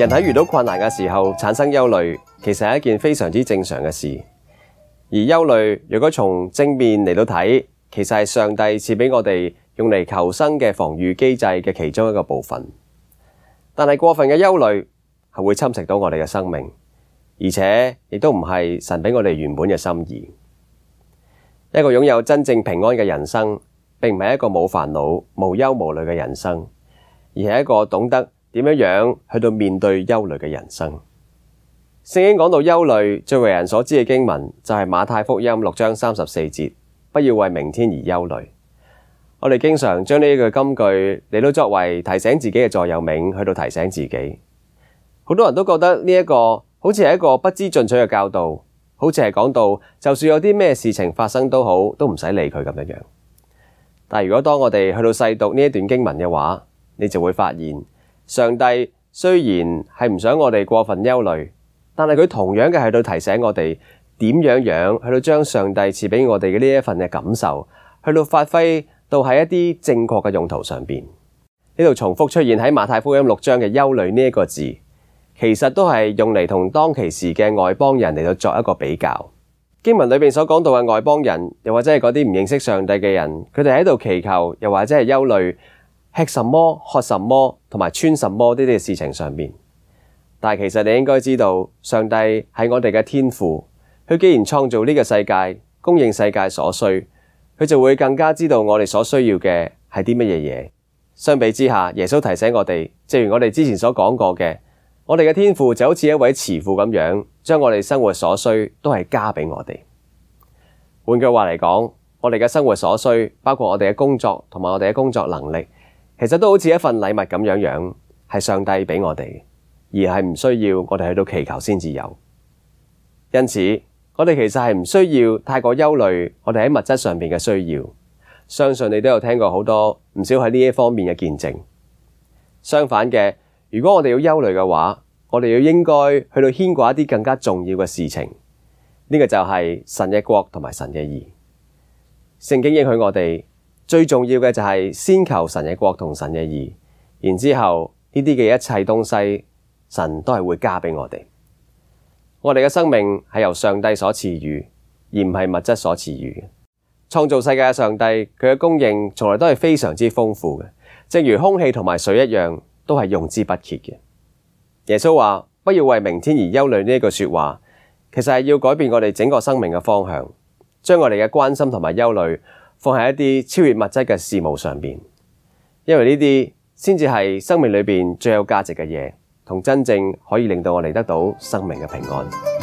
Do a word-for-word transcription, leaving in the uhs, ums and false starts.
人喺遇到困難嘅時候產生憂慮，其實係一件非常之正常嘅事。而憂慮如果從正面嚟到睇，其實係上帝賜俾我哋用嚟求生嘅防禦機制嘅其中一個部分。但係過分嘅憂慮係會侵蝕到我哋嘅生命，而且亦都唔係神俾我哋原本嘅心意。一個擁有真正平安嘅人生，並唔係一個冇煩惱、無憂無慮嘅人生，而係一個懂得點樣樣去到面對憂慮嘅人生。聖經講到憂慮，最為人所知嘅經文就係馬太福音六章三十四節，不要為明天而憂慮。我哋經常將呢一句金句嚟到作為提醒自己嘅座右銘，去到提醒自己。好多人都覺得呢一個好似係一個不知進取嘅教導，好似係講到就算有啲咩事情發生都好，都唔使理佢咁樣樣。但係如果當我哋去到細讀呢一段經文嘅話，你就會發現上帝雖然係唔想我哋過分憂慮，但係佢同樣嘅係到提醒我哋點樣樣去到將上帝賜俾我哋嘅呢一份嘅感受，去到發揮到喺一啲正確嘅用途上邊。呢度重複出現喺馬太福音六章嘅憂慮呢一個字，其實都係用嚟同當其時嘅外邦人嚟到作一個比較。經文裏邊所講到嘅外邦人，又或者係嗰啲唔認識上帝嘅人，佢哋喺度祈求，又或者係憂慮吃什麼、喝什麼同埋穿什麼呢啲嘅事情上邊。但係其實你應該知道，上帝係我哋嘅天父，佢既然創造呢個世界，供應世界所需，佢就會更加知道我哋所需要嘅係啲乜嘢嘢。相比之下，耶穌提醒我哋，正如我哋之前所講過嘅，我哋嘅天父就好似一位慈父咁樣，將我哋生活所需都係加俾我哋。換句話嚟講，我哋嘅生活所需，包括我哋嘅工作同埋我哋嘅工作能力，其實都好似一份禮物咁樣樣，係上帝俾我哋，而係唔需要我哋去到祈求先至有。因此，我哋其實係唔需要太過憂慮我哋喺物質上面嘅需要。相信你都有聽過好多唔少喺呢一方面嘅見證。相反嘅，如果我哋要憂慮嘅話，我哋要應該去到牽掛一啲更加重要嘅事情。呢個就係神嘅國同埋神嘅義。聖經應許我哋最重要嘅就係先求神嘅國同神嘅義，然之後呢啲嘅一切東西，神都係會加俾我哋。我哋嘅生命係由上帝所賜予，而唔係物質所賜予嘅。創造世界嘅上帝，佢嘅供應從來都係非常之豐富嘅，正如空氣同埋水一樣，都係用之不竭嘅。耶穌話：不要為明天而憂慮呢一句說話，其實係要改變我哋整個生命嘅方向，將我哋嘅關心同埋憂慮放喺一啲超越物質嘅事務上邊，因為呢啲先至係生命裏邊最有價值嘅嘢，同真正可以令到我哋得到生命嘅平安。